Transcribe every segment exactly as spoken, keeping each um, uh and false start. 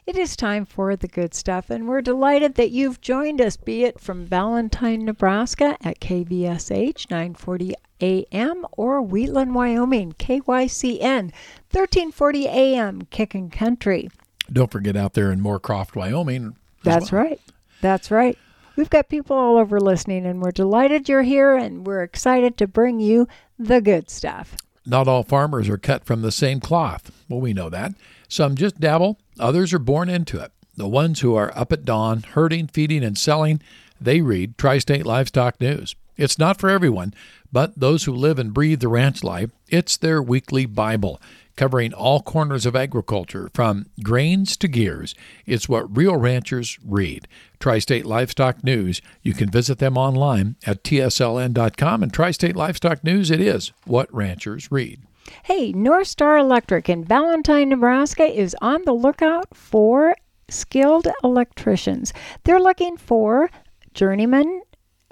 It is time for the good stuff, and we're delighted that you've joined us, be it from Valentine, Nebraska at K V S H nine forty A M or Wheatland, Wyoming, K Y C N thirteen forty A M, Kickin' Country. Don't forget out there in Moorcroft, Wyoming. That's well. right. That's right. We've got people all over listening, and we're delighted you're here, and we're excited to bring you the good stuff. Not all farmers are cut from the same cloth. Well, we know that. Some just dabble. Others are born into it. The ones who are up at dawn, herding, feeding, and selling, they read Tri-State Livestock News. It's not for everyone, but those who live and breathe the ranch life, it's their weekly Bible, covering all corners of agriculture, from grains to gears. It's what real ranchers read. Tri-State Livestock News. You can visit them online at T S L N dot com, and Tri-State Livestock News, it is what ranchers read. Hey, North Star Electric in Valentine, Nebraska is on the lookout for skilled electricians. They're looking for journeymen.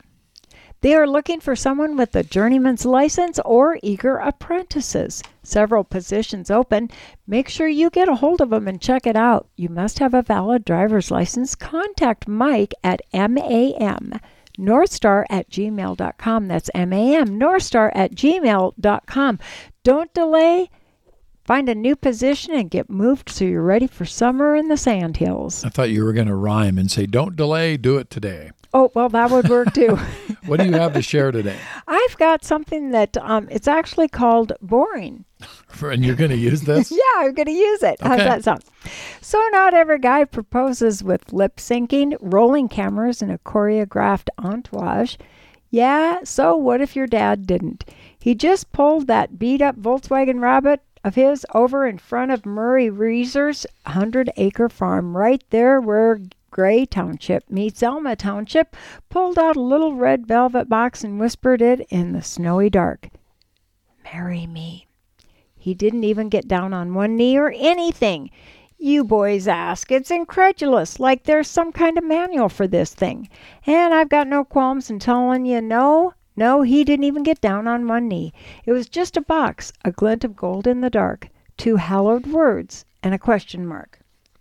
They are looking for someone with a journeyman's license or eager apprentices. Several positions open. Make sure you get a hold of them and check it out. You must have a valid driver's license. Contact Mike at M A M Northstar at gmail dot com. That's M A M Northstar at gmail dot com. Don't delay. Find a new position and get moved so you're ready for summer in the Sandhills. I thought you were going to rhyme and say, don't delay, do it today. Oh, well, that would work too. What do you have to share today? I've got something that um, it's actually called boring. And you're going to use this? Yeah, I'm going to use it. How's Okay. that sound? So not every guy proposes with lip syncing, rolling cameras, and a choreographed entourage. Yeah, so what if your dad didn't? He just pulled that beat-up Volkswagen Rabbit of his over in front of Murray Reeser's hundred-acre farm right there where Gray Township meets Elma Township, pulled out a little red velvet box and whispered it in the snowy dark. Marry me. He didn't even get down on one knee or anything. You boys ask. It's incredulous, like there's some kind of manual for this thing. And I've got no qualms in telling you no, no, he didn't even get down on one knee. It was just a box, a glint of gold in the dark, two hallowed words, and a question mark.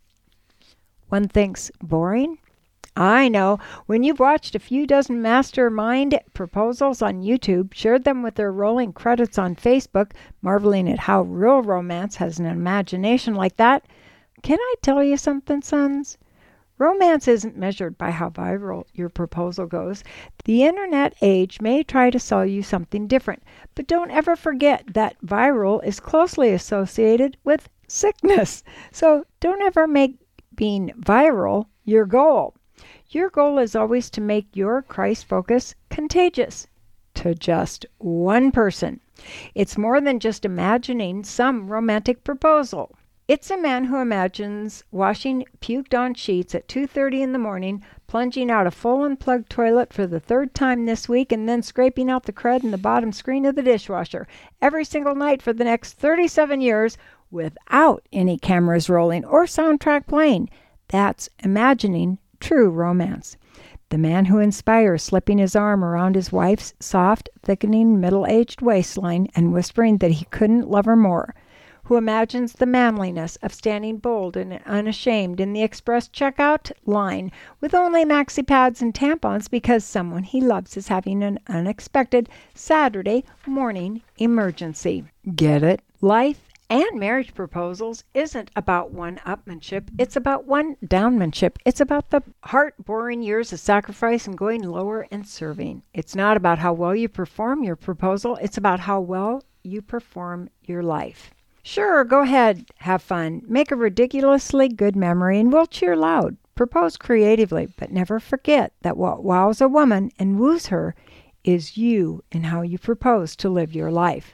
One thinks, boring? I know. When you've watched a few dozen mastermind proposals on YouTube, shared them with their rolling credits on Facebook, marveling at how real romance has an imagination like that, can I tell you something, sons? Romance isn't measured by how viral your proposal goes. The internet age may try to sell you something different, but don't ever forget that viral is closely associated with sickness. So don't ever make being viral your goal. Your goal is always to make your Christ focus contagious to just one person. It's more than just imagining some romantic proposal. It's a man who imagines washing puked-on sheets at two thirty in the morning, plunging out a full unplugged toilet for the third time this week, and then scraping out the crud in the bottom screen of the dishwasher every single night for the next thirty-seven years without any cameras rolling or soundtrack playing. That's imagining true romance. The man who inspires slipping his arm around his wife's soft, thickening, middle-aged waistline and whispering that he couldn't love her more. Who imagines the manliness of standing bold and unashamed in the express checkout line with only maxi pads and tampons because someone he loves is having an unexpected Saturday morning emergency. Get it? Life and marriage proposals isn't about one-upmanship. It's about one-downmanship. It's about the heart-boring years of sacrifice and going lower and serving. It's not about how well you perform your proposal. It's about how well you perform your life. Sure, go ahead, have fun, make a ridiculously good memory, and we'll cheer loud. Propose creatively, but never forget that what wows a woman and woos her is you and how you propose to live your life.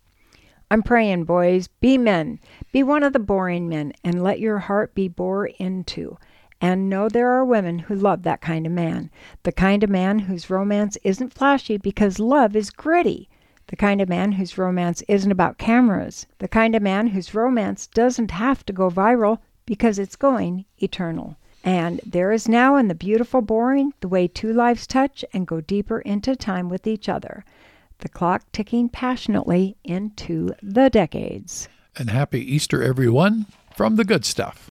I'm praying, boys, be men. Be one of the boring men, and let your heart be bore into. And know there are women who love that kind of man. The kind of man whose romance isn't flashy because love is gritty. The kind of man whose romance isn't about cameras. The kind of man whose romance doesn't have to go viral because it's going eternal. And there is now in the beautiful boring the way two lives touch and go deeper into time with each other. The clock ticking passionately into the decades. And happy Easter, everyone, from the good stuff.